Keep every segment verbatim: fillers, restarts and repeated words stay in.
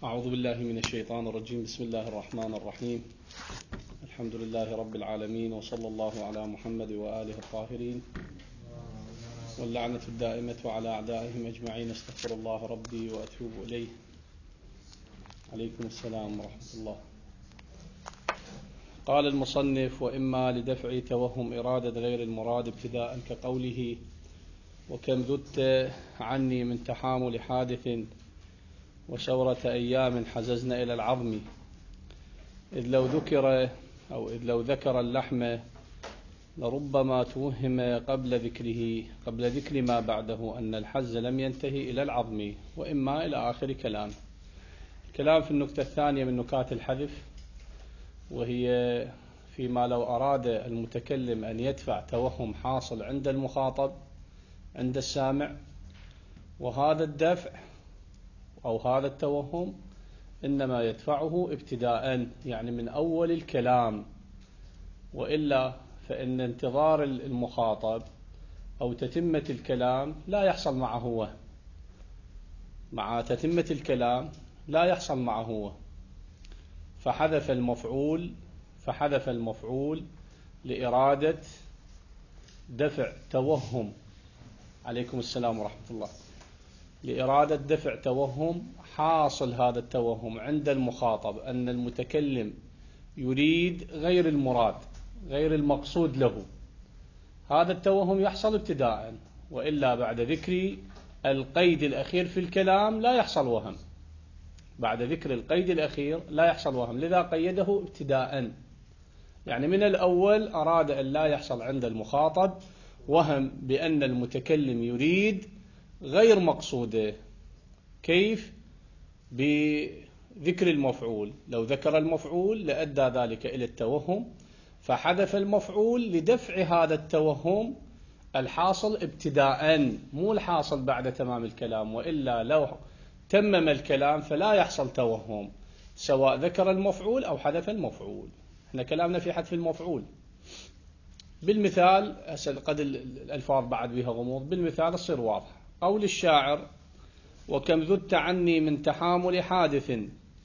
أعوذ بالله من الشيطان الرجيم. بسم الله الرحمن الرحيم. الحمد لله رب العالمين، وصلى الله على محمد وآله الطاهرين، واللعنة الدائمة على أعدائهم أجمعين. استغفر الله ربي وأتوب إليه. عليكم السلام ورحمة الله. قال المصنف: وإما لدفع توهم إرادة غير المراد ابتداء، كقوله: وكم ذدت عني من تحامل حادث وشورة أيام حززنا إلى العظم. إذ لو ذكر أو إذ لو ذكر اللحم لربما توهم قبل ذكره قبل ذكر ما بعده أن الحز لم ينتهي إلى العظم، وإما إلى آخر كلام. الكلام في النكتة الثانية من نكات الحذف، وهي فيما لو أراد المتكلم أن يدفع توهم حاصل عند المخاطب عند السامع، وهذا الدفع أو هذا التوهم إنما يدفعه ابتداء، يعني من أول الكلام، وإلا فإن انتظار المخاطب أو تتمة الكلام لا يحصل معه وهم. مع تتمة الكلام لا يحصل معه وهم، فحذف المفعول فحذف المفعول لإرادة دفع توهم. عليكم السلام ورحمة الله. لإرادة دفع توهم حاصل هذا التوهم عند المخاطب أن المتكلم يريد غير المراد، غير المقصود له. هذا التوهم يحصل ابتداء، وإلا بعد ذكر القيد الأخير في الكلام لا يحصل وهم. بعد ذكر القيد الأخير لا يحصل وهم، لذا قيده ابتداء. يعني من الأول أراد أن لا يحصل عند المخاطب وهم بأن المتكلم يريد غير مقصوده. كيف؟ بذكر المفعول. لو ذكر المفعول لأدى ذلك إلى التوهم، فحذف المفعول لدفع هذا التوهم الحاصل ابتداء، مو الحاصل بعد تمام الكلام، وإلا لو تمم الكلام فلا يحصل توهم، سواء ذكر المفعول أو حذف المفعول. احنا كلامنا في حذف المفعول. بالمثال، قد الألفاظ بعد بها غموض، بالمثال تصير واضحة. قول الشاعر: وكم ذدت عني من تحامل حادث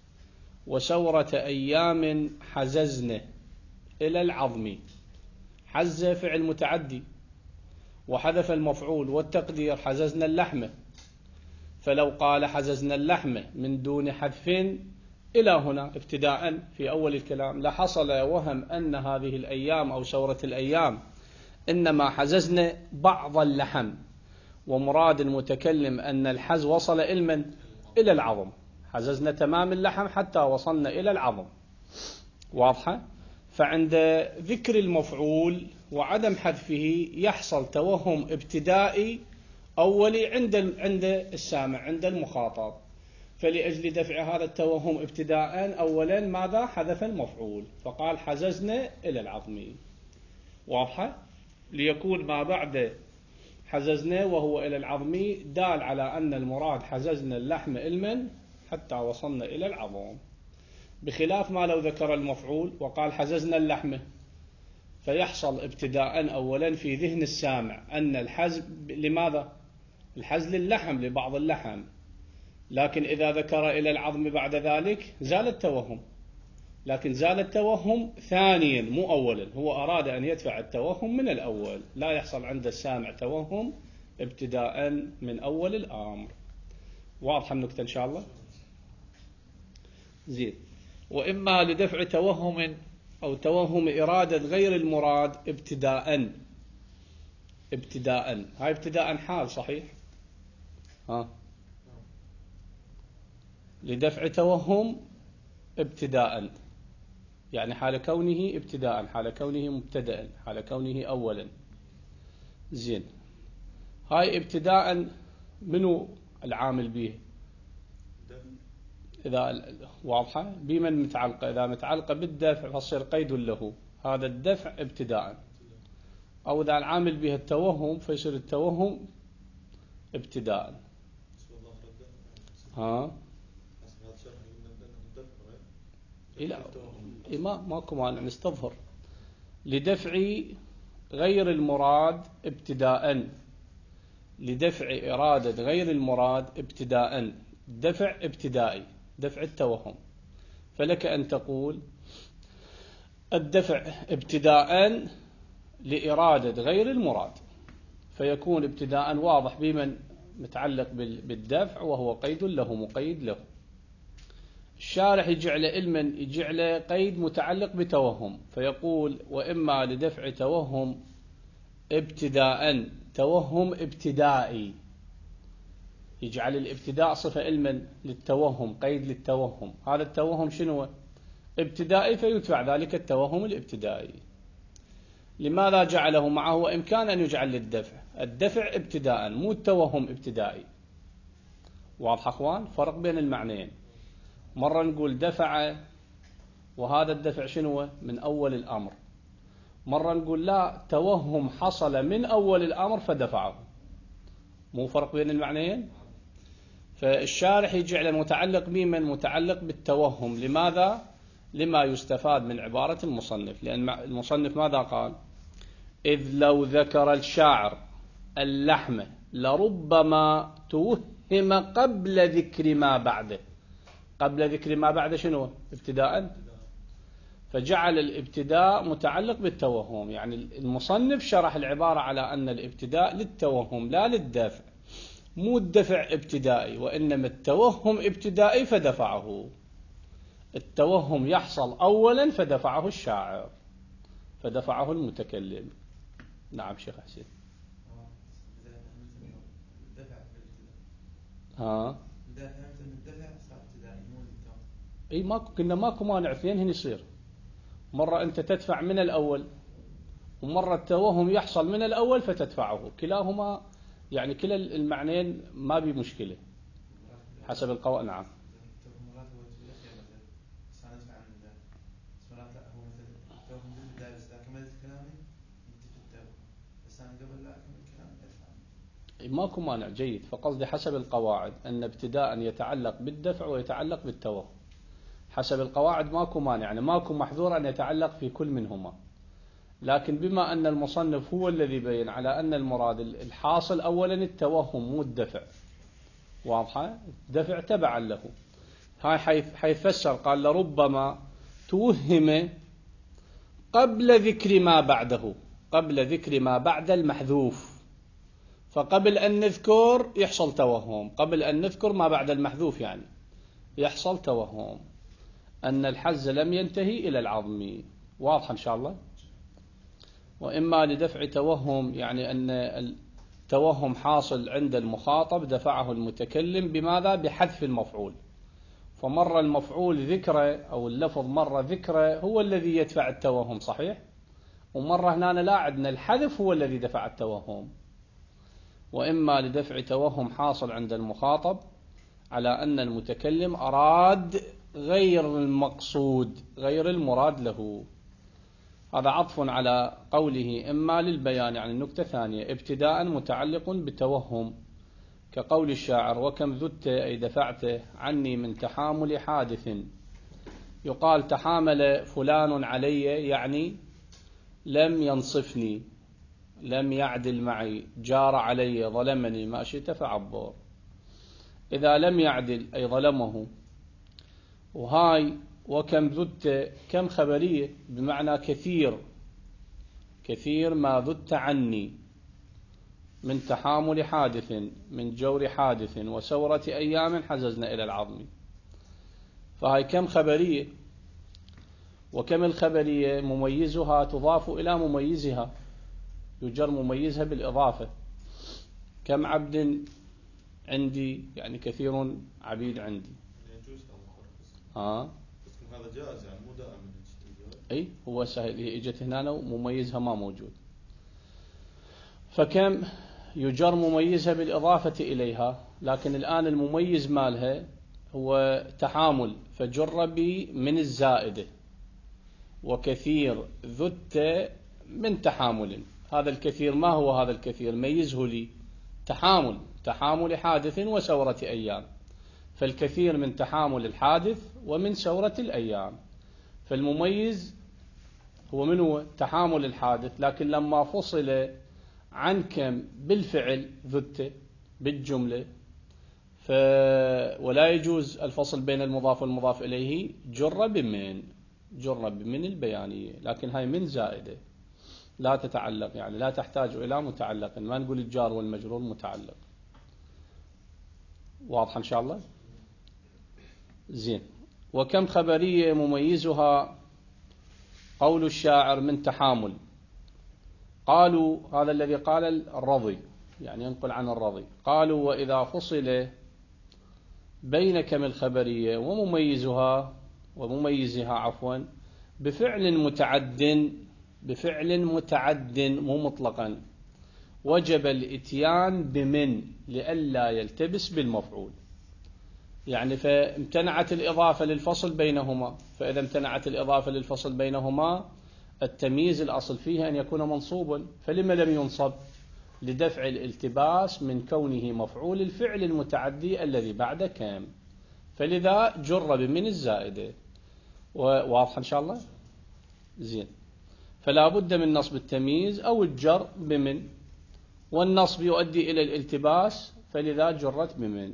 وسورة أيام حززن إلى العظم. حز فعل متعدي، وحذف المفعول، والتقدير حززنا اللحم. فلو قال حززنا اللحم من دون حذف إلى هنا ابتداء في أول الكلام لحصل وهم أن هذه الأيام أو سورة الأيام إنما حززنا بعض اللحم، ومراد المتكلم أن الحز وصل إلمن إلى العظم. حززنا تمام اللحم حتى وصلنا إلى العظم. واضحة؟ فعند ذكر المفعول وعدم حذفه يحصل توهم ابتدائي أولي عند عند السامع عند المخاطب. فلأجل دفع هذا التوهم ابتداء أولا ماذا؟ حذف المفعول، فقال حززنا إلى العظم. واضحة؟ ليكون ما بعد حززنا وهو إلى العظم دال على أن المراد حززنا اللحم إلما حتى وصلنا إلى العظم، بخلاف ما لو ذكر المفعول وقال حززنا اللحم، فيحصل ابتداء أولا في ذهن السامع أن الحز لماذا؟ الحز للحم، لبعض اللحم. لكن إذا ذكر إلى العظم بعد ذلك زال التوهم، لكن زال التوهم ثانيا مو أولا. هو أراد أن يدفع التوهم من الأول، لا يحصل عند السامع توهم ابتداء من أول الأمر. واضح النكتة إن شاء الله؟ زين. وإما لدفع توهم أو توهم إرادة غير المراد ابتداء. ابتداء هاي ابتداء حال صحيح؟ ها لدفع توهم ابتداء، يعني حال كونه ابتداء، حال كونه مبتدأ، حال كونه أولا. زين. هاي ابتداء منو العامل به؟ إذا واضحة بمن متعلقة؟ إذا متعلقة بالدفع فصير قيد له، هذا الدفع ابتداء. أو إذا العامل به التوهم فيصير التوهم ابتداء. ها لا ما ماكو مانع نستظهر. لدفع غير المراد ابتداء، لدفع إرادة غير المراد ابتداء، دفع ابتدائي. دفع التوهم. فلك أن تقول الدفع ابتداء لإرادة غير المراد، فيكون ابتداء واضح بمن متعلق بالدفع وهو قيد له مقيد له. الشارح يجعله علما، يجعله قيد متعلق بتوهم، فيقول وإما لدفع توهم ابتداء، توهم ابتدائي، يجعل الابتداء صفة علما للتوهم، قيد للتوهم. هذا التوهم شنو؟ ابتدائي، فيدفع ذلك التوهم الابتدائي. لماذا جعله معه؟ وإمكان أن يجعل للدفع الدفع ابتداء مو التوهم ابتدائي. واضح أخوان؟ فرق بين المعنيين. مرة نقول دفع وهذا الدفع شنو؟ من أول الأمر. مرة نقول لا، توهم حصل من أول الأمر فدفعه. مو فرق بين المعنيين؟ فالشارح يجعل المتعلق بمن متعلق بالتوهم. لماذا؟ لما يستفاد من عبارة المصنف، لأن المصنف ماذا قال؟ إذ لو ذكر الشاعر اللحم لربما توهم قبل ذكر ما بعده. قبل ذكر ما بعده شنو؟ ابتداء. فجعل الابتداء متعلق بالتوهم، يعني المصنف شرح العبارة على أن الابتداء للتوهم لا للدفع. مو الدفع ابتدائي، وإنما التوهم ابتدائي فدفعه. التوهم يحصل أولا فدفعه الشاعر، فدفعه المتكلم. نعم شيخ حسين. ها اي ماكو، كنا ماكو مانع، اثنين يصير. مرة انت تدفع من الاول، ومرة التوهم يحصل من الاول فتدفعه. كلاهما يعني كلا المعنيين ما بي مشكلة حسب القواعد. نعم. ماكو مانع، جيد. فقصدي حسب القواعد أن ابتداء يتعلق بالدفع ويتعلق بالتوهم. حسب القواعد ماكو مانع، يعني ماكو محظور أن يتعلق في كل منهما. لكن بما أن المصنف هو الذي بين على أن المراد الحاصل أولا التوهم مو الدفع. واضحة؟ الدفع تبعا له. هاي حيث حيفسر قال لربما توهم قبل ذكر ما بعده، قبل ذكر ما بعد المحذوف. فقبل أن نذكر يحصل توهم، قبل أن نذكر ما بعد المحذوف يعني يحصل توهم أن الحز لم ينتهي إلى العظم. واضح إن شاء الله. وإما لدفع توهم، يعني أن التوهم حاصل عند المخاطب دفعه المتكلم بماذا؟ بحذف المفعول. فمر المفعول ذكره أو اللفظ مر ذكره هو الذي يدفع التوهم، صحيح؟ ومرة هنا لا، عندنا الحذف هو الذي دفع التوهم. وإما لدفع توهم حاصل عند المخاطب على أن المتكلم أراد غير المقصود، غير المراد له. هذا عطف على قوله إما للبيان، يعني النكتة الثانية ابتداء متعلق بتوهم، كقول الشاعر وكم ذدت أي دفعت عني من تحامل حادث. يقال تحامل فلان علي، يعني لم ينصفني، لم يعدل معي، جار علي، ظلمني، ما شئت فعبر. إذا لم يعدل أي ظلمه. وهاي وكم ذدت كم خبرية بمعنى كثير، كثير ما ذدت عني من تحامل حادث، من جور حادث وسورة أيام حززنا إلى العظم. فهاي كم خبرية. وكم الخبرية مميزها تضاف إلى مميزها، يجر مميزها بالإضافة. كم عبد عندي، يعني كثير عبيد عندي. ها هذا جائز يعني مو دائما. اي هو سهل، هي اجت هنا ومميزها ما موجود. فكم يجر مميزها بالإضافة إليها، لكن الآن المميز مالها هو تحامل فجر بي من الزائدة، وكثير ذدت من تحامل. هذا الكثير ما هو هذا الكثير؟ ميزه لي تحامل، تحامل حادث وسورة أيام. فالكثير من تحامل الحادث ومن سورة الأيام. فالمميز هو من هو؟ تحامل الحادث. لكن لما فصل عن كم بالفعل ذدت بالجملة، ف ولا يجوز الفصل بين المضاف والمضاف إليه جر بمن جر بمن البيانية، لكن هاي من زائدة لا تتعلق، يعني لا تحتاج إلى متعلق، ما نقول الجار والمجرور متعلق. واضح إن شاء الله؟ زين. وكم خبرية مميزها قول الشاعر من تحامل. قالوا، هذا الذي قال الرضي، يعني ينقل عن الرضي، قالوا وإذا فصل بين كم الخبرية ومميزها ومميزها عفوا بفعل متعد بفعل متعد مو مطلقا وجب الاتيان بمن لئلا يلتبس بالمفعول. يعني فامتنعت الإضافة للفصل بينهما، فإذا امتنعت الإضافة للفصل بينهما التمييز الأصل فيه أن يكون منصوبا، فلما لم ينصب؟ لدفع الالتباس من كونه مفعول الفعل المتعدي الذي بعد كم، فلذا جر بمن الزائدة. واضح إن شاء الله؟ زين. فلا بد من نصب التمييز أو الجر بمن، والنصب يؤدي إلى الالتباس فلذا جرت بمن.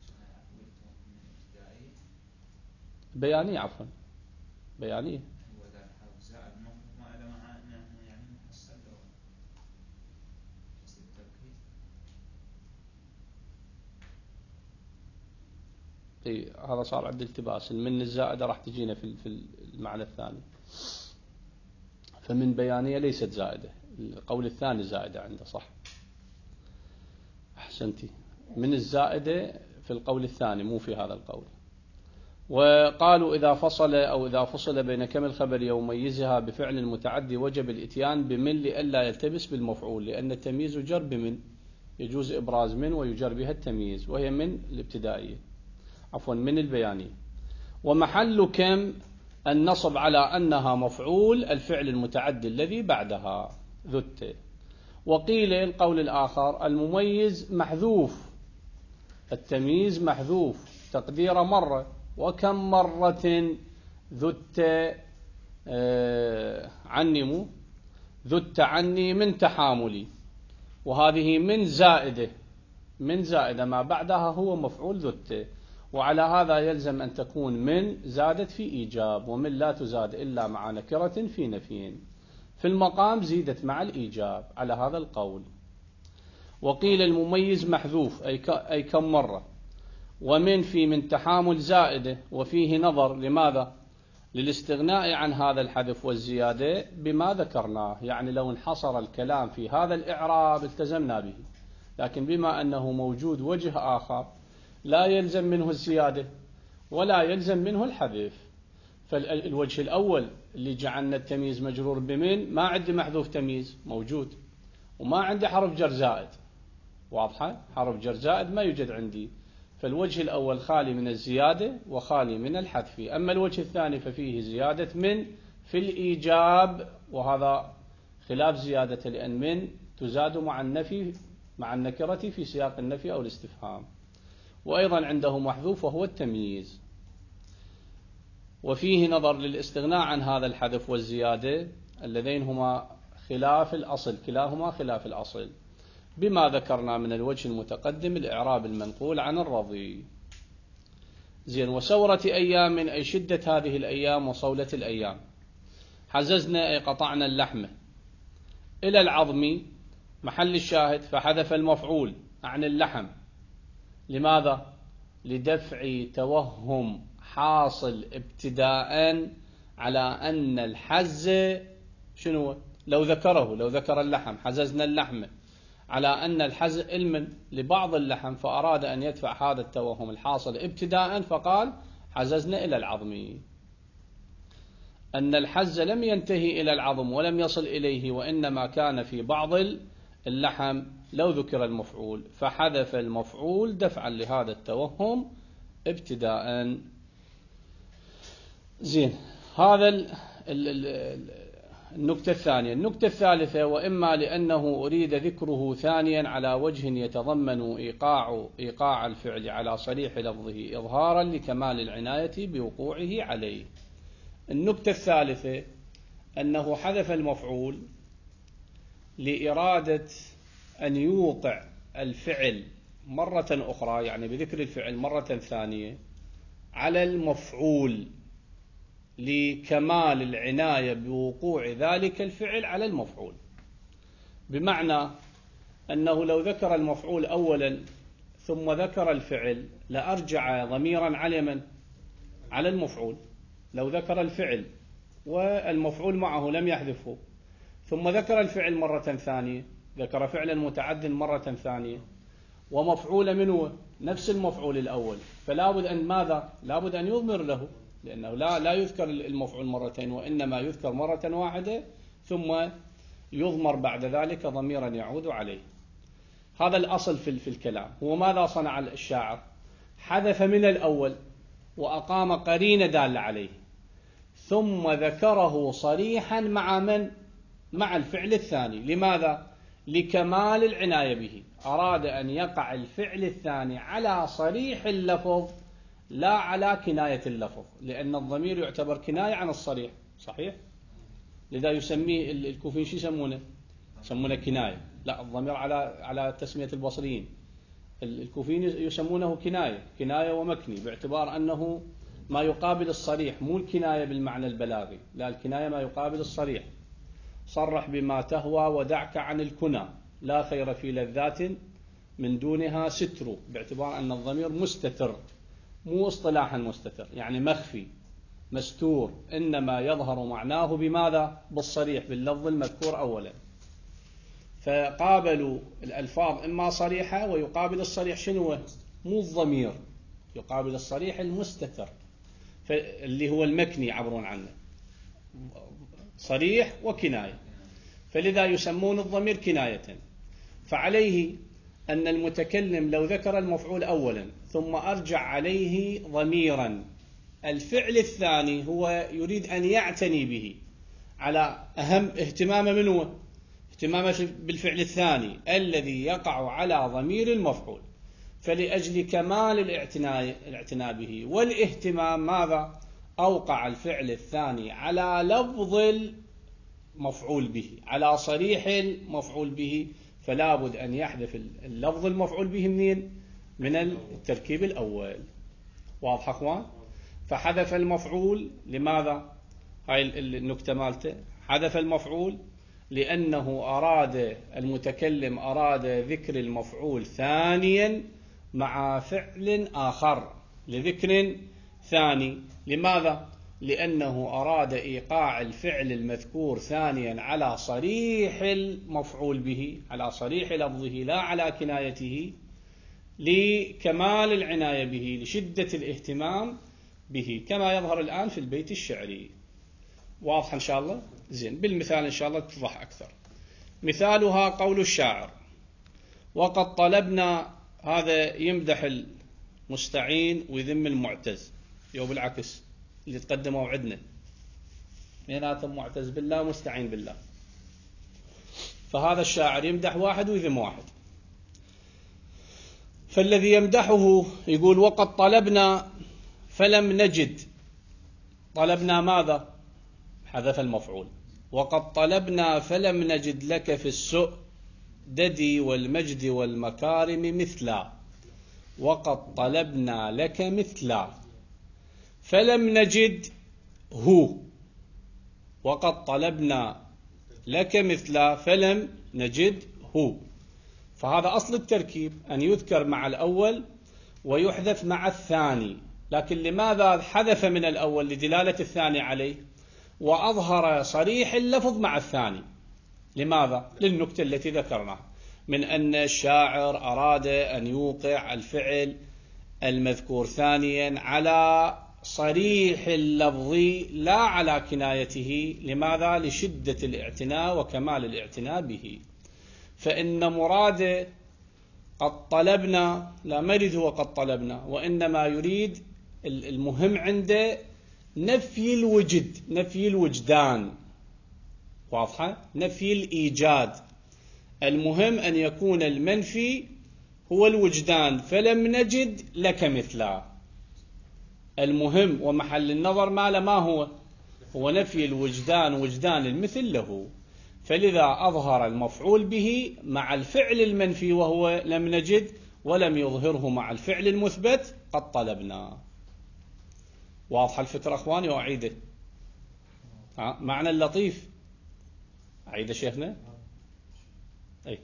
بيانية عفوا بيانية. اي هذا صار عند التباس، المن الزائدة راح تجينا في في المعنى الثاني. فمن بيانية ليست زائدة، القول الثاني زائدة عنده، صح أحسنتي، من الزائدة في القول الثاني مو في هذا القول. وقالوا إذا فصل أو إذا فصل بين كم الخبرية وميزها بفعل متعدي وجب الاتيان بمن لئلا يلتبس بالمفعول، لأن التمييز جر بمن، يجوز إبراز من ويجر بها التمييز، وهي من الابتدائية عفوا من البيانية. ومحل كم النصب على أنها مفعول الفعل المتعدي الذي بعدها ذت. وقيل القول الآخر المميز محذوف، التمييز محذوف، تقدير مرة، وكم مرة ذت آه عنموا ذت عني من تحاملي، وهذه من زائدة، من زائدة ما بعدها هو مفعول ذت، وعلى هذا يلزم أن تكون من زادت في إيجاب، ومن لا تزاد إلا مع نكرة في نفي، في المقام زيدت مع الإيجاب على هذا القول. وقيل المميز محذوف أي كم مرة، ومن في من تحامل زائدة، وفيه نظر. لماذا؟ للاستغناء عن هذا الحذف والزيادة بما ذكرناه، يعني لو انحصر الكلام في هذا الإعراب التزمنا به، لكن بما أنه موجود وجه آخر لا يلزم منه الزيادة ولا يلزم منه الحذف. فالوجه الأول اللي جعلنا التمييز مجرور بمن، ما عندي محذوف تمييز موجود، وما عندي حرف جر زائد، واضحة؟ حرف جر زائد ما يوجد عندي، فالوجه الأول خالي من الزيادة وخالي من الحذف. أما الوجه الثاني ففيه زيادة من في الإيجاب، وهذا خلاف زيادة، لأن من تزاد مع النفي مع النكرة في سياق النفي أو الاستفهام. وأيضا عنده محذوف وهو التمييز. وفيه نظر للاستغناء عن هذا الحذف والزيادة اللذين هما خلاف الأصل، كلاهما خلاف الأصل، بما ذكرنا من الوجه المتقدم الإعراب المنقول عن الرضي. زين. وسورة أيام أي شدة هذه الأيام وصولة الأيام. حززنا أي قطعنا اللحمة إلى العظم، محل الشاهد فحذف المفعول عن اللحم. لماذا؟ لدفع توهم حاصل ابتداء على أن الحز شنو؟ لو ذكره، لو ذكر اللحم حززنا اللحمة على أن الحز علم لبعض اللحم، فأراد أن يدفع هذا التوهم الحاصل ابتداء فقال حززنا إلى العظم، أن الحز لم ينتهي إلى العظم ولم يصل إليه، وإنما كان في بعض اللحم لو ذكر المفعول، فحذف المفعول دفعا لهذا التوهم ابتداء. زين. هذا ال ال ال النكتة الثانية. النكتة الثالثة وإما لأنه أريد ذكره ثانيا على وجه يتضمن إيقاع إيقاع الفعل على صريح لفظه إظهارا لكمال العناية بوقوعه عليه. النكتة الثالثة أنه حذف المفعول لإرادة أن يوقع الفعل مرة أخرى، يعني بذكر الفعل مرة ثانية على المفعول لكمال العناية بوقوع ذلك الفعل على المفعول، بمعنى أنه لو ذكر المفعول أولا ثم ذكر الفعل لأرجع ضميرا على من؟ على المفعول. لو ذكر الفعل والمفعول معه لم يحذفه، ثم ذكر الفعل مرة ثانية، ذكر فعلا متعد مرة ثانية ومفعول منه نفس المفعول الأول، فلا بد أن ماذا؟ لا بد أن يضمر له، لأنه لا لا يذكر المفعول مرتين، وإنما يذكر مرة واحدة ثم يضمر بعد ذلك ضميرا يعود عليه. هذا الأصل في في الكلام. هو ماذا صنع الشاعر؟ حذف من الأول وأقام قرينة دالة عليه، ثم ذكره صريحا مع من؟ مع الفعل الثاني. لماذا؟ لكمال العناية به، أراد أن يقع الفعل الثاني على صريح اللفظ لا على كناية اللفظ، لأن الضمير يعتبر كناية عن الصريح، صحيح؟ لذا يسميه الكوفيين شو يسمونه؟ يسمونه كناية. لا، الضمير على على تسمية البصريين، الكوفيين يسمونه كناية، كناية ومكني، باعتبار أنه ما يقابل الصريح، مو الكناية بالمعنى البلاغي، لا، الكناية ما يقابل الصريح. صرح بما تهوى ودعك عن الكنى، لا خير في لذات من دونها ستر، باعتبار أن الضمير مستتر، مو اصطلاحا مستتر يعني مخفي مستور، إنما يظهر معناه بماذا؟ بالصريح، باللفظ المذكور أولا. فقابلوا الألفاظ إما صريحة، ويقابل الصريح شنو؟ مو الضمير، يقابل الصريح المستتر اللي هو المكني يعبرون عنه، صريح وكناية، فلذا يسمون الضمير كناية. فعليه أن المتكلم لو ذكر المفعول أولا ثم أرجع عليه ضميرا، الفعل الثاني هو يريد أن يعتني به على أهم اهتمامه منه، اهتمامه بالفعل الثاني الذي يقع على ضمير المفعول، فلأجل كمال الاعتناء الاعتناء به والاهتمام ماذا؟ أوقع الفعل الثاني على لفظ المفعول به، على صريح المفعول به، فلا بد أن يحذف اللفظ المفعول به منين؟ من التركيب الأول. واضح أخوان؟ فحذف المفعول لماذا؟ هاي النكتة مالته، حذف المفعول لأنه أراد المتكلم أراد ذكر المفعول ثانيا مع فعل آخر لذكر ثاني. لماذا؟ لأنه أراد إيقاع الفعل المذكور ثانيا على صريح المفعول به، على صريح لفظه لا على كنايته، لكمال العناية به، لشدة الاهتمام به، كما يظهر الآن في البيت الشعري. واضح إن شاء الله؟ زين، بالمثال إن شاء الله تتضح أكثر. مثالها قول الشاعر: وقد طلبنا، هذا يمدح المستعين ويذم المعتز، يو بالعكس اللي تقدموا عندنا بيناتهم معتز بالله ومستعين بالله، فهذا الشاعر يمدح واحد ويذم واحد. فالذي يمدحه يقول: وقد طلبنا فلم نجد. طلبنا ماذا؟ حذف المفعول. وقد طلبنا فلم نجد لك في السؤدد والمجد والمكارم مثلا. وقد طلبنا لك مثلا فلم نجد هو، وقد طلبنا لك مثلا فلم نجد هو. فهذا أصل التركيب، أن يذكر مع الأول ويحذف مع الثاني. لكن لماذا حذف من الأول؟ لدلالة الثاني عليه، وأظهر صريح اللفظ مع الثاني. لماذا؟ للنكتة التي ذكرناها من أن الشاعر أراد أن يوقع الفعل المذكور ثانيا على صريح اللفظ لا على كنايته. لماذا؟ لشدة الاعتناء وكمال الاعتناء به. فإن مراد قد طلبنا لا مريد هو قد طلبنا، وإنما يريد المهم عنده نفي الوجد، نفي الوجدان. واضحة؟ نفي الإيجاد. المهم أن يكون المنفي هو الوجدان، فلم نجد لك مثلا. المهم ومحل النظر ما ما هو هو نفي الوجدان، وجدان المثل له. فلذا أظهر المفعول به مع الفعل المنفي وهو لم نجد، ولم يظهره مع الفعل المثبت قد طلبنا. واضحة الفكرة أخواني وأعيده؟ معنى اللطيف أعيده شيخنا؟ أي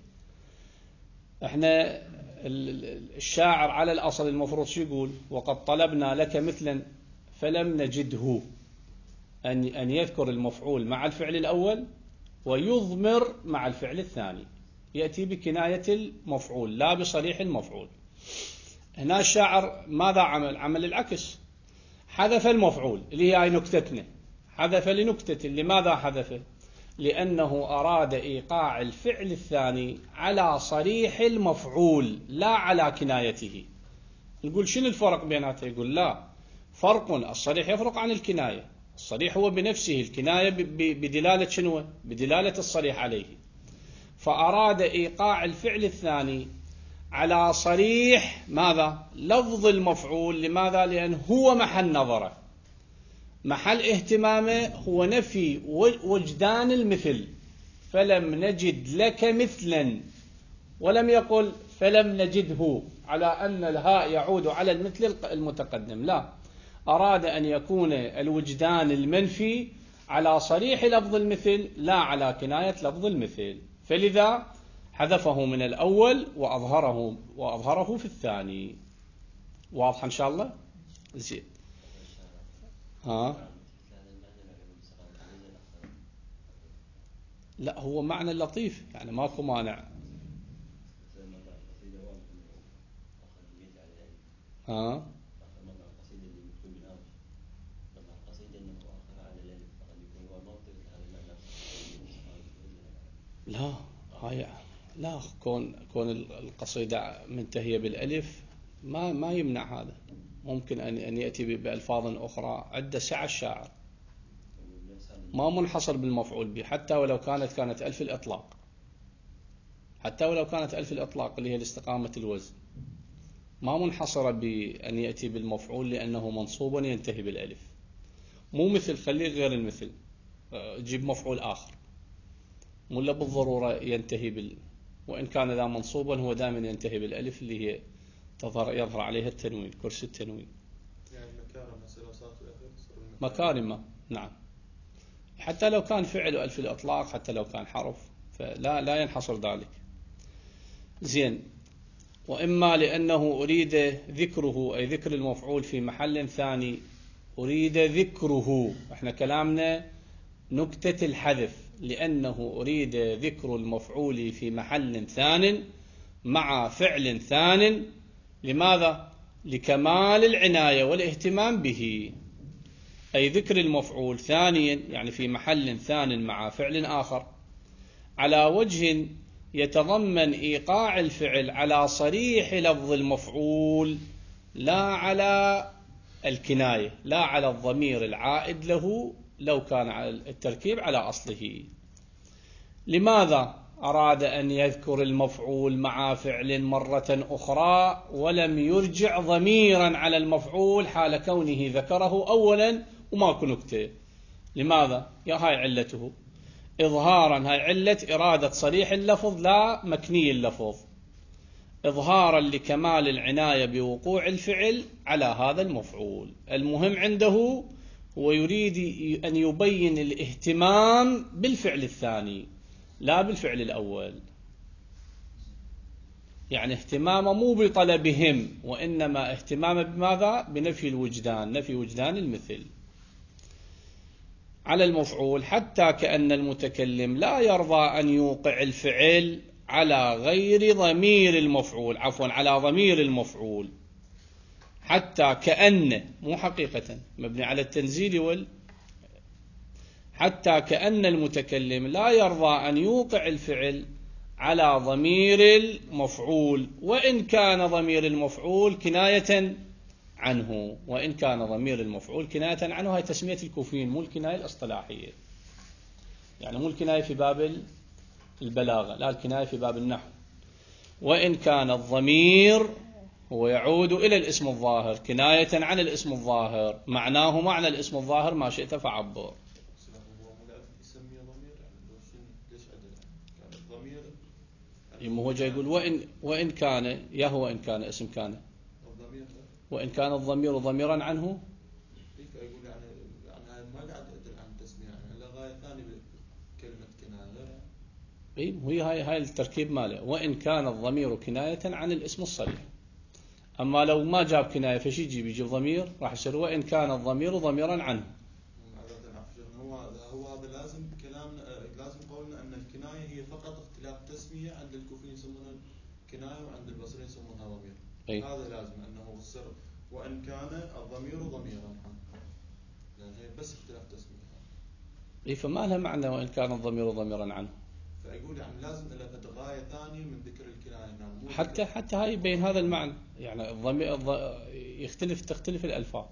احنا الشاعر على الأصل المفروض شو يقول؟ وقد طلبنا لك مثلا فلم نجده، أن أن يذكر المفعول مع الفعل الأول ويضمر مع الفعل الثاني، يأتي بكناية المفعول لا بصريح المفعول. هنا الشاعر ماذا عمل؟ عمل العكس، حذف المفعول اللي هي نكتتنا، حذف لنكتة. لماذا حذفه؟ لأنه أراد إيقاع الفعل الثاني على صريح المفعول لا على كنايته. نقول شنو الفرق بيناتها؟ يقول لا فرق، الصريح يفرق عن الكناية. الصريح هو بنفسه، الكناية بدلالة شنو؟ بدلالة الصريح عليه. فأراد إيقاع الفعل الثاني على صريح ماذا؟ لفظ المفعول. لماذا؟ لأن هو محل نظره، محل اهتمامه هو نفي وجدان المثل. فلم نجد لك مثلا، ولم يقل فلم نجده على أن الهاء يعود على المثل المتقدم، لا، أراد أن يكون الوجدان المنفي على صريح لفظ المثل لا على كناية لفظ المثل، فلذا حذفه من الأول وأظهره وأظهره في الثاني. واضح إن شاء الله؟ زين. ها؟ لا هو معنى اللطيف يعني ماكو مانع. ها؟ لا هاي لا، كون كون القصيدة منتهية بالألف ما ما يمنع هذا، ممكن أن أن يأتي بألفاظ أخرى عدة سعة الشاعر، ما منحصر بالمفعول به. حتى ولو كانت كانت ألف الإطلاق، حتى ولو كانت ألف الإطلاق اللي هي الاستقامة الوزن، ما منحصرة بأن يأتي بالمفعول لأنه منصوب ينتهي بالألف. مو مثل خليه غير المثل، جيب مفعول آخر مو لا بالضرورة ينتهي بال، وإن كان ذا منصوبا هو دائما ينتهي بالألف اللي هي تظهر يظهر عليها التنوين، كرسي التنوين. يعني مكارم مثلا صارت في الأخير تصير مكارمة، نعم، حتى لو كان فعل ألف الإطلاق، حتى لو كان حرف، فلا لا ينحصر ذلك. زين. وإما لأنه أريد ذكره، أي ذكر المفعول في محل ثاني، أريد ذكره، احنا كلامنا نكتة الحذف، لأنه أريد ذكر المفعول في محل ثان مع فعل ثان. لماذا؟ لكمال العناية والاهتمام به، أي ذكر المفعول ثانيا يعني في محل ثان مع فعل آخر على وجه يتضمن إيقاع الفعل على صريح لفظ المفعول لا على الكناية، لا على الضمير العائد له لو كان التركيب على أصله. لماذا أراد أن يذكر المفعول مع فعل مرة أخرى ولم يرجع ضميرا على المفعول حال كونه ذكره أولا وماكو نكتة؟ لماذا؟ يا هاي علته إظهارا، هاي علة إرادة صريح اللفظ لا مكني اللفظ، إظهارا لكمال العناية بوقوع الفعل على هذا المفعول. المهم عنده هو يريد أن يبين الاهتمام بالفعل الثاني لا بالفعل الأول، يعني اهتمامه مو بطلبهم، وإنما اهتمامه بماذا؟ بنفي الوجدان، نفي وجدان المثل على المفعول، حتى كأن المتكلم لا يرضى أن يوقع الفعل على غير ضمير المفعول، عفوا على ضمير المفعول، حتى كأن مو حقيقة مبني على التنزيل وال، حتى كأن المتكلم لا يرضى أن يوقع الفعل على ضمير المفعول، وإن كان ضمير المفعول كناية عنه، وإن كان ضمير المفعول كناية عنه. هي تسمية الكوفيين، مو الكناية الاصطلاحية، يعني مو الكناية في باب البلاغة، لا، الكناية في باب النحو. وإن كان الضمير هو يعود إلى الاسم الظاهر كناية عن الاسم الظاهر، معناه معنى الاسم الظاهر ما شئت فعبر. يسميه ضمير يعني ليش عدل؟ يعني الضمير يما هو جاي يقول وإن وإن كان، يا هو إن كان اسم كان، الضمير وإن كان الضمير ضميرا عنه. يقول يعني يعني ما قاعد أدل عن التسمية، يعني لا غاية ثانية بكلمة كناية غيرها. اي هي هاي هاي التركيب ماله، وإن كان الضمير كناية عن الاسم الصريح. أما لو ما جاب كناية فش يجيب؟ يجيب ضمير، راح يصير وإن كان الضمير ضميرا عنه. هو هو هذا لازم كلامنا، لازم قولنا أن الكناية هي فقط اختلاف تسمية، عند الكوفيين يسمونها كناية وعند البصريين يسمونها ضمير. أي. هذا لازم أنه يصير وإن كان الضمير ضميرا عنه، يعني هي بس اختلاف تسمية. اي فما لها معنى وإن كان الضمير ضميرا عنه. فيقول يعني لازم إلى غاية ثانية من ذكر الكناية، نعم. حتى حتى هاي بين هذا المعنى، يعني الضمير يختلف، تختلف الألفاظ.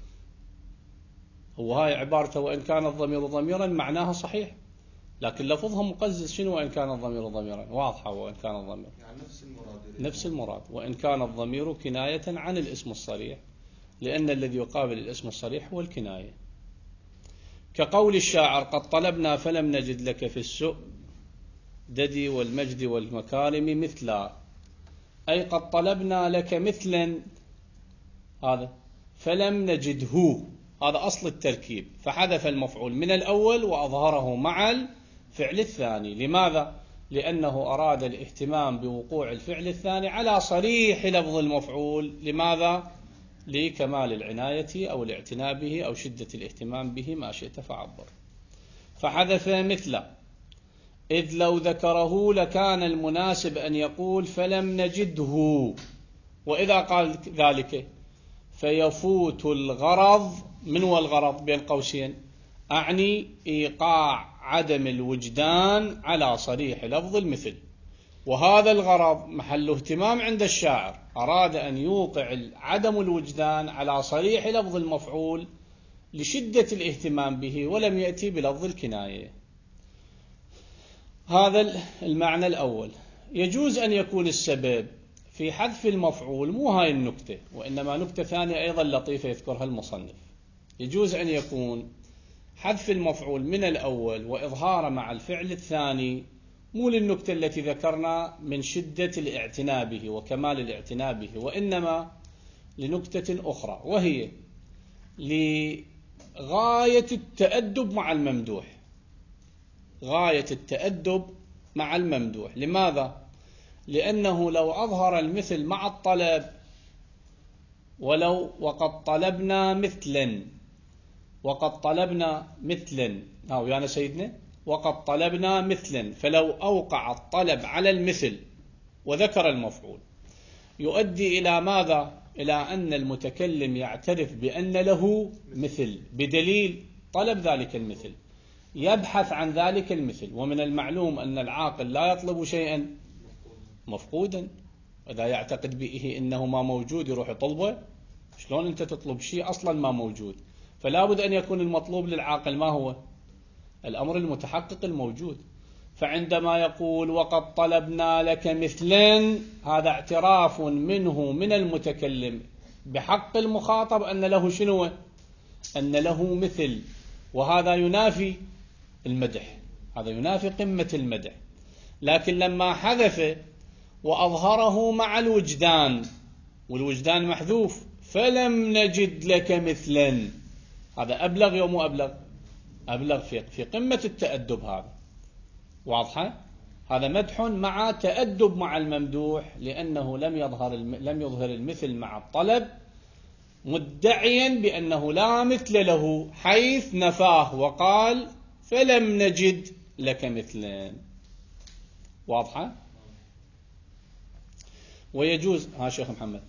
هو هاي عبارته وإن كان الضمير ضميرا معناها صحيح، لكن لفظها مقزز. شنو وإن كان الضمير ضميرا؟ واضحة وإن كان الضمير يعني نفس المراد، نفس المراد. وإن كان الضمير كناية عن الاسم الصريح، لأن الذي يقابل الاسم الصريح هو الكناية. كقول الشاعر قد طلبنا فلم نجد لك في السؤدد والمجد والمكارم مثلا، أي قد طلبنا لك مثلا، هذا فلم نجده، هذا أصل التركيب، فحذف المفعول من الأول وأظهره مع الفعل الثاني. لماذا؟ لأنه أراد الاهتمام بوقوع الفعل الثاني على صريح لفظ المفعول. لماذا؟ لكمال العناية أو الاعتناء به أو شدة الاهتمام به، ما شئت فعبر. فحذف مثل، إذ لو ذكره لكان المناسب أن يقول فلم نجده، وإذا قال ذلك فيفوت الغرض. من هو الغرض بين قوسين؟ أعني إيقاع عدم الوجدان على صريح لفظ المثل، وهذا الغرض محل اهتمام عند الشاعر، أراد أن يوقع عدم الوجدان على صريح لفظ المفعول لشدة الاهتمام به، ولم يأتي بلفظ الكناية. هذا المعنى الأول. يجوز أن يكون السبب في حذف المفعول مو هاي النكتة، وإنما نكتة ثانية أيضا لطيفة يذكرها المصنف. يجوز أن يكون حذف المفعول من الأول وإظهار مع الفعل الثاني مو للنكتة التي ذكرنا من شدة الاعتناء به وكمال الاعتناء به، وإنما لنكتة أخرى، وهي لغاية التأدب مع الممدوح. غاية التأدب مع الممدوح. لماذا؟ لأنه لو أظهر المثل مع الطلب، ولو وقد طلبنا مثلا، وقد طلبنا مثلا، أو يعني سيدنا وقد طلبنا مثلا، فلو أوقع الطلب على المثل وذكر المفعول يؤدي إلى ماذا؟ إلى أن المتكلم يعترف بأن له مثل بدليل طلب ذلك المثل، يبحث عن ذلك المثل. ومن المعلوم أن العاقل لا يطلب شيئا مفقودا، إذا يعتقد به إنه ما موجود يروح يطلبه. شلون أنت تطلب شيء أصلا ما موجود؟ فلا بد أن يكون المطلوب للعاقل ما هو؟ الأمر المتحقق الموجود. فعندما يقول وقد طلبنا لك مثلا، هذا اعتراف منه من المتكلم بحق المخاطب أن له شنو؟ أن له مثل، وهذا ينافي المدح، هذا ينافي قمة المدح. لكن لما حذف وأظهره مع الوجدان، والوجدان محذوف، فلم نجد لك مثلا، هذا أبلغ يوم أبلغ أبلغ في في قمة التأدب. هذا واضحة؟ هذا مدح مع تأدب مع الممدوح، لأنه لم يظهر لم يظهر المثل مع الطلب، مدعيا بأنه لا مثل له، حيث نفاه وقال فلم نجد لك مثلا. واضحة؟ ويجوز ها شيخ محمد.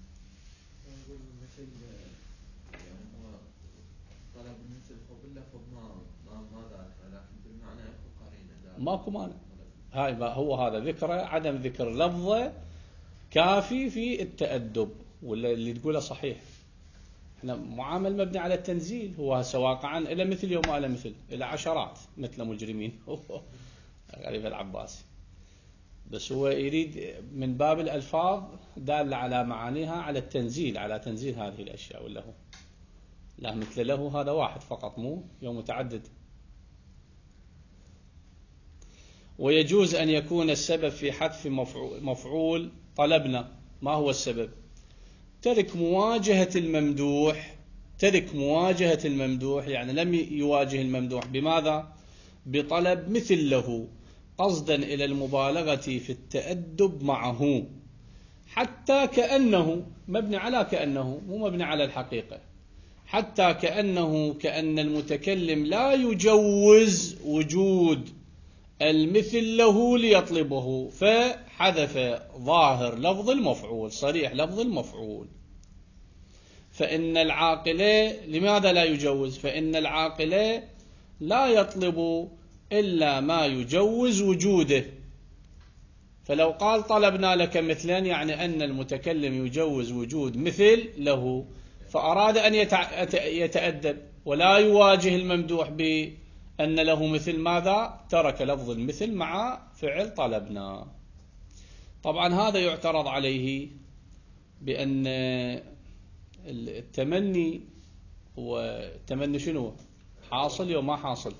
ماكو مانع، هاي هو هذا ذكره، عدم ذكر لفظه كافي في التأدب، ولا اللي تقوله صحيح. احنا معامل مبني على التنزيل، هو هسه واقعا الى مثل يوم الى مثل الى عشرات مثل مجرمين غريب العباسي، بس هو يريد من باب الألفاظ دالة على معانيها على التنزيل، على تنزيل هذه الأشياء. ولا هو لا مثل له، هذا واحد فقط مو يوم متعدد. ويجوز أن يكون السبب في حذف مفعول طلبنا. ما هو السبب؟ ترك مواجهة الممدوح، ترك مواجهة الممدوح يعني لم يواجه الممدوح بماذا؟ بطلب مثل له، قصدا إلى المبالغة في التأدب معه، حتى كأنه مبني على كأنه، مو مبني على الحقيقة، حتى كأنه كأن المتكلم لا يجوز وجود المثل له ليطلبه، فحذف ظاهر لفظ المفعول، صريح لفظ المفعول. فإن العاقل لماذا لا يجوز؟ فإن العاقل لا يطلب إلا ما يجوز وجوده. فلو قال طلبنا لك مثلا يعني أن المتكلم يجوز وجود مثل له، فأراد أن يتأدب ولا يواجه الممدوح بأن له مثل، ماذا؟ ترك لفظ المثل مع فعل طلبنا. طبعا هذا يعترض عليه بأن التمني هو التمني شنو؟ حاصل يوم ما حاصل؟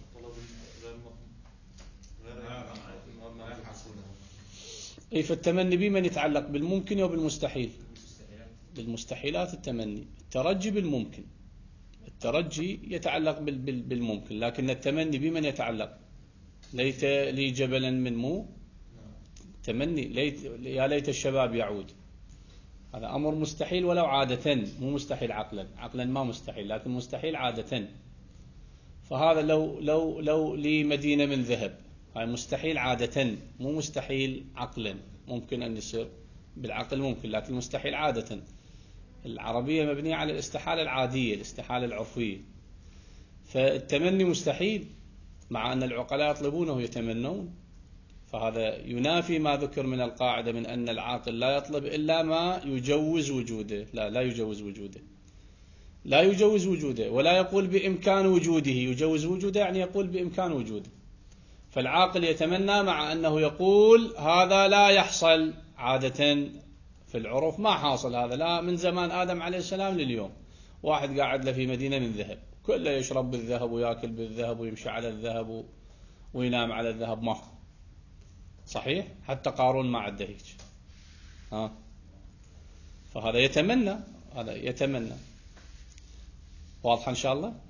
اي فالتمني بمن يتعلق؟ بالممكن او بالمستحيل؟ بالمستحيلات التمني. الترجي بالممكن، الترجي يتعلق بالممكن، لكن التمني بمن يتعلق؟ ليت لي جبلا من مو تمني، ليت يا ليت الشباب يعود، هذا أمر مستحيل ولو عادة، مو مستحيل عقلا، عقلا ما مستحيل لكن مستحيل عادة. فهذا لو لو لو لي مدينة من ذهب، هاي مستحيل عادة مو مستحيل عقلا، ممكن أن يصير بالعقل ممكن لكن مستحيل عادة. العربية مبنية على الاستحالة العادية، الاستحالة العرفية. فالتمني مستحيل مع أن العقلاء يطلبونه يتمنون، فهذا ينافي ما ذكر من القاعدة من أن العاقل لا يطلب إلا ما يجوز وجوده. لا لا يجوز وجوده، لا يجوز وجوده، ولا يقول بإمكان وجوده. يجوز وجوده يعني يقول بإمكان وجوده. فالعاقل يتمنى مع أنه يقول هذا لا يحصل عادة في العرف، ما حاصل هذا لا من زمان آدم عليه السلام لليوم. واحد قاعد له في مدينة من ذهب، كله يشرب بالذهب ويأكل بالذهب ويمشي على الذهب وينام على الذهب، ما صحيح؟ حتى قارون ما عنده هيك. ها فهذا يتمنى، هذا يتمنى. واضح إن شاء الله؟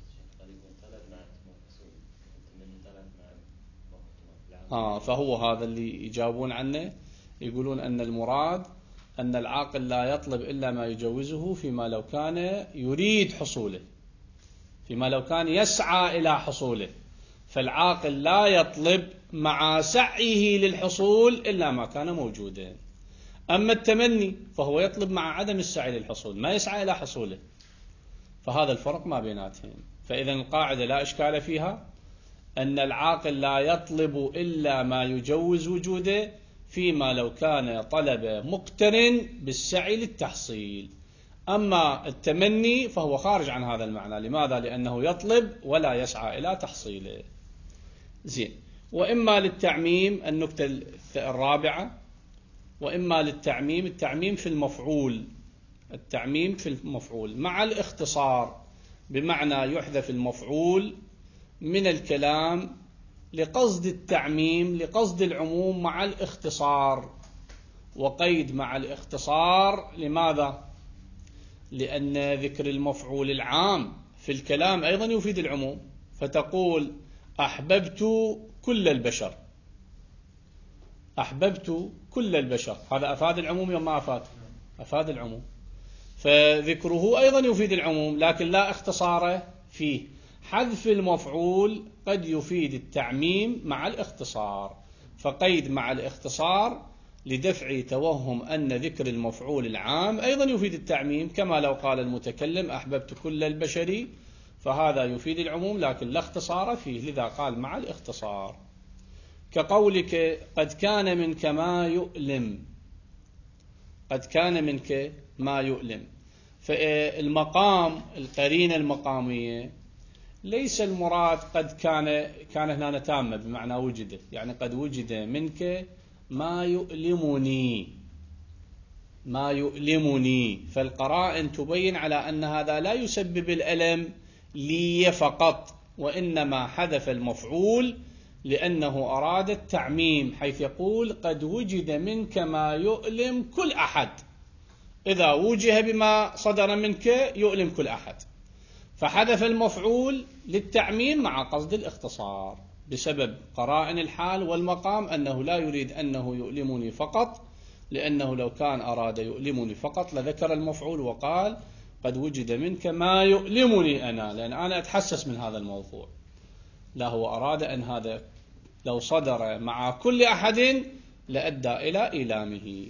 آه فهو هذا اللي يجاوبون عنه، يقولون أن المراد أن العاقل لا يطلب إلا ما يجوزه فيما لو كان يريد حصوله، فيما لو كان يسعى إلى حصوله. فالعاقل لا يطلب مع سعيه للحصول إلا ما كان موجودا. أما التمني فهو يطلب مع عدم السعي للحصول، ما يسعى إلى حصوله. فهذا الفرق ما بيناتهم. فإذا القاعدة لا إشكال فيها، أن العاقل لا يطلب إلا ما يجوز وجوده فيما لو كان طلب مقترن بالسعي للتحصيل. أما التمني فهو خارج عن هذا المعنى. لماذا؟ لأنه يطلب ولا يسعى إلى تحصيله. زين. وإما للتعميم، النكتة الرابعة، وإما للتعميم، التعميم في المفعول، التعميم في المفعول مع الاختصار، بمعنى يحذف المفعول من الكلام لقصد التعميم، لقصد العموم مع الاختصار. وقيد مع الاختصار لماذا؟ لأن ذكر المفعول العام في الكلام أيضا يفيد العموم. فتقول أحببت كل البشر، أحببت كل البشر، هذا أفاد العموم يوم ما أفاد؟ أفاد العموم. فذكره أيضا يفيد العموم لكن لا اختصار فيه. حذف المفعول قد يفيد التعميم مع الاختصار، فقيد مع الاختصار لدفع توهم أن ذكر المفعول العام أيضا يفيد التعميم، كما لو قال المتكلم أحببت كل البشر، فهذا يفيد العموم لكن لا اختصار فيه، لذا قال مع الاختصار. كقولك قد كان منك ما يؤلم، قد كان منك ما يؤلم. فالمقام، القرينة المقامية، ليس المراد قد كان، كان هنا تامة بمعنى وجد، يعني قد وجد منك ما يؤلمني، ما يؤلمني. فالقرائن تبين على أن هذا لا يسبب الألم لي فقط، وإنما حذف المفعول لأنه أراد التعميم، حيث يقول قد وجد منك ما يؤلم كل أحد، إذا وجه بما صدر منك يؤلم كل أحد، فحذف المفعول للتعميم مع قصد الاختصار بسبب قرائن الحال والمقام، أنه لا يريد أنه يؤلمني فقط، لأنه لو كان أراد يؤلمني فقط لذكر المفعول وقال قد وجد منك ما يؤلمني أنا، لأن أنا أتحسس من هذا الموضوع. لا، هو أراد أن هذا لو صدر مع كل أحد لأدى إلى إيلامه،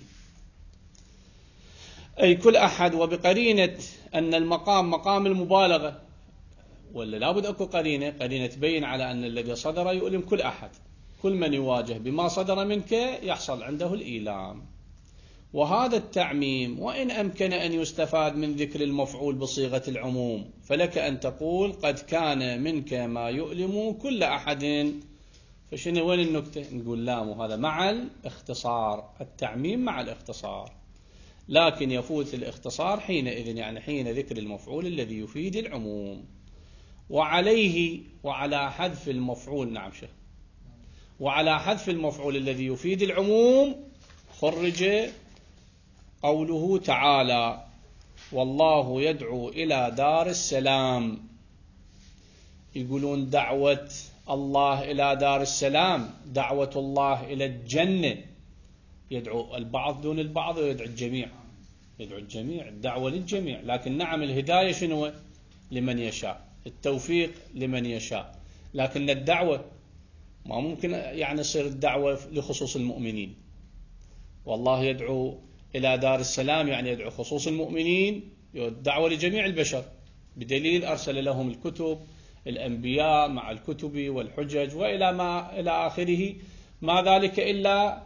أي كل أحد، وبقرينة أن المقام مقام المبالغة، ولا لابد أكو قرينة قرينة تبين على أن الذي صدر يؤلم كل أحد، كل من يواجه بما صدر منك يحصل عنده الإيلام. وهذا التعميم وإن أمكن أن يستفاد من ذكر المفعول بصيغة العموم، فلك أن تقول قد كان منك ما يؤلم كل أحد، فشنو وين النكتة؟ نقول لام، هذا مع الاختصار، التعميم مع الاختصار، لكن يفوت الاختصار حينئذ، يعني حين ذكر المفعول الذي يفيد العموم. وعليه وعلى حذف المفعول، نعم شيخ، وعلى حذف المفعول الذي يفيد العموم خرج قوله تعالى والله يدعو إلى دار السلام. يقولون دعوة الله إلى دار السلام، دعوة الله إلى الجنة، يدعو البعض دون البعض ويدعو الجميع، يدعو الجميع، الدعوة للجميع، لكن نعم الهداية شنو؟ لمن يشاء، التوفيق لمن يشاء، لكن الدعوة ما ممكن يعني يصير الدعوة لخصوص المؤمنين. والله يدعو إلى دار السلام يعني يدعو خصوص المؤمنين، الدعوة لجميع البشر، بدليل أرسل لهم الكتب، الأنبياء مع الكتب والحجج وإلى ما إلى آخره، ما ذلك إلا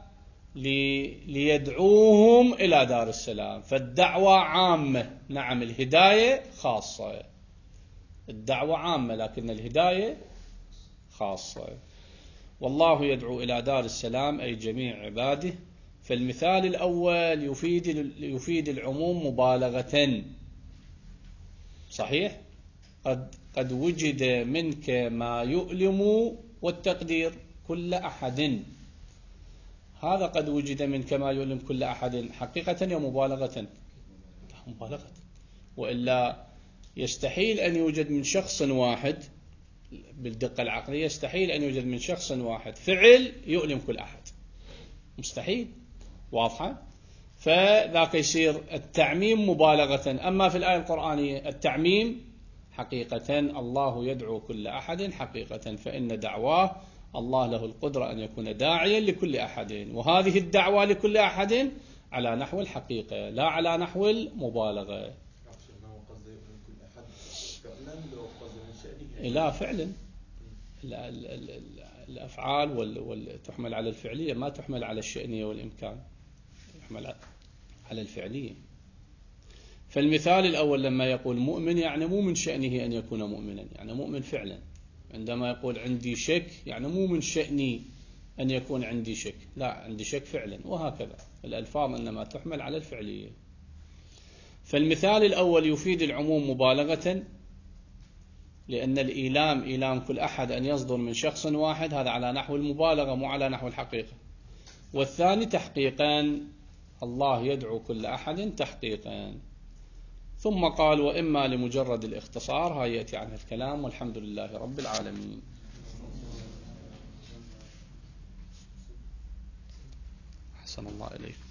ليدعوهم إلى دار السلام، فالدعوة عامة، نعم الهداية خاصة، الدعوة عامة لكن الهداية خاصة. والله يدعو إلى دار السلام أي جميع عباده. فالمثال الأول يفيد يفيد العموم مبالغة، صحيح؟ قد قد وجد منك ما يؤلم، والتقدير كل أحد، هذا قد وجد منك ما يؤلم كل أحد حقيقة يا مبالغة؟ مبالغة، وإلا يستحيل أن يوجد من شخص واحد، بالدقة العقلية يستحيل أن يوجد من شخص واحد فعل يؤلم كل أحد، مستحيل، واضحة؟ فذاك يصير التعميم مبالغة. أما في الآية القرآنية التعميم حقيقة، الله يدعو كل أحد حقيقة، فإن دعواه الله له القدرة أن يكون داعيا لكل أحد، وهذه الدعوة لكل أحد على نحو الحقيقة لا على نحو المبالغة. لا فعلا، الأفعال تحمل على الفعلية، ما تحمل على الشأنية والإمكان، تحمل على الفعلية. فالمثال الأول لما يقول مؤمن يعني مو من شأنه أن يكون مؤمنا، يعني مؤمن فعلا. عندما يقول عندي شك يعني مو من شأني أن يكون عندي شك، لا، عندي شك فعلا، وهكذا الألفاظ إنما تحمل على الفعلية. فالمثال الأول يفيد العموم مبالغة، لأن الإيلام إيلام كل أحد أن يصدر من شخص واحد، هذا على نحو المبالغة مو على نحو الحقيقة. والثاني تحقيقا، الله يدعو كل أحد تحقيقا. ثم قال وإما لمجرد الاختصار، هاي يأتي عنه الكلام، والحمد لله رب العالمين. أحسن الله إليك.